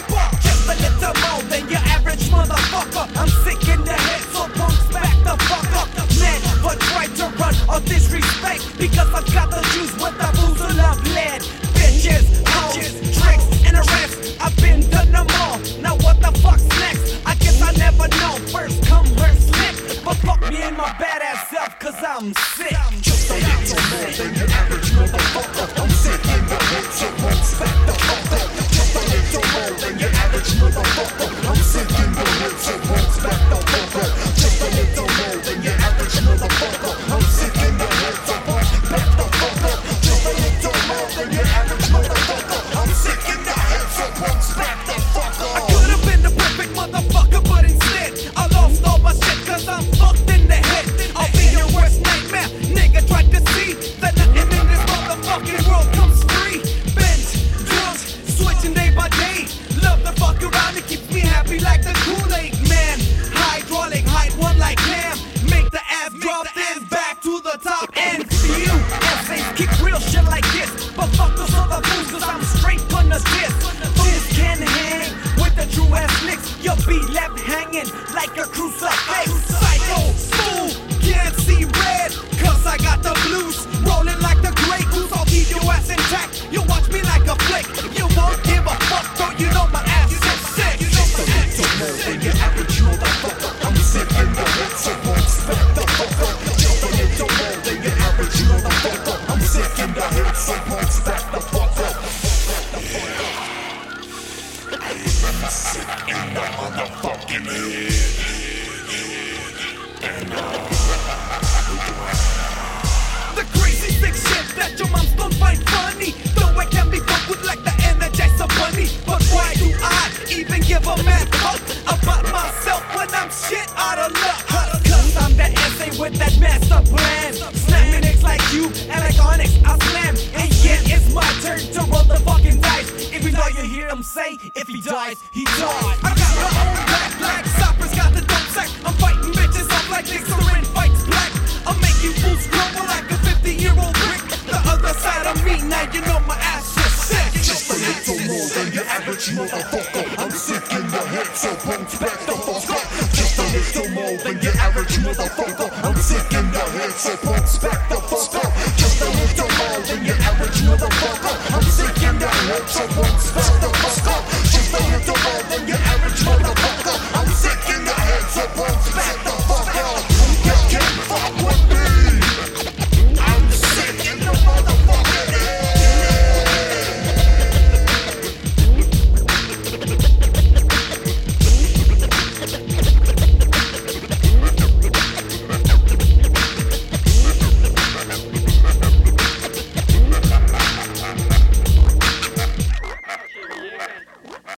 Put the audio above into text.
Just a little more than your average motherfucker. I'm sick in the head, so punks back the fuck up. Never try to run or disrespect, because I've got the juice with the booze of love lead. Bitches, hoes, tricks, and the rest, I've been done them all. Now what the fuck's next? I guess I never know. First come, first slip. But fuck me in my badass self, cause I'm sick. Just a little more than your average motherfucker. I'm sick in the head, so punks back the fuck up. Just a little more than your average motherfucker. I'm sick in the head, so punks back the fuck up. Just a little more than your average motherfucker. I'm sick in the head, so punks back the fuck up. Just a little more than your average motherfucker. I'm sick in the head, so punks back the fuck up. I could've been the perfect motherfucker, but instead I lost all my shit, cause I'm fucked in the head. I'll be your worst nightmare. Nigga tried to see that nothing in this motherfucking world comes free. Bent, drunk, switching day by day. Love to fuck around, it keeps me happy like the Kool-Aid man. Hydraulic, height one like Cam. Make the ass drop, then back to the top. And you, essays, keep real shit like this. But fuck those other fools, cause I'm straight gonna diss. Fools can hang with the true ass licks. You'll be left hanging like a crucifix. Psycho, fool, can't see red, cause I got the blues. Rolling like the Grey Goose, I'll keep your ass intact. You watch me like a flick, you won't give a fuck, though you know my ass is sick. Just a little more than your average motherfucker. I'm sick in the head, so punks back the fuck up. Just a little more than your average motherfucker. I'm sick in the head, so punks back the fuck up. I'm sick in the motherfucking head. The crazy sick shit that your moms don't find funny, though I can be fucked with like the Energizer Bunny. But why do I even give a mad fuck about myself when I'm shit out of luck? Cause I'm that essay with that master plan. Slamming X like you and like Onyx, I slam. And yet it's my turn to roll the fucking dice. Even though you hear him say, if he dies, he dies. I got my own black flag, Sopper's got the dope sack. I'm fighting bitches up like Listerine fights black. I'll make you fools crumble like a 50-year-old brick. The other side of me, now you know my ass is sick. Just a little more than your average motherfucker. I'm sick in the head, so punks back the fuck up.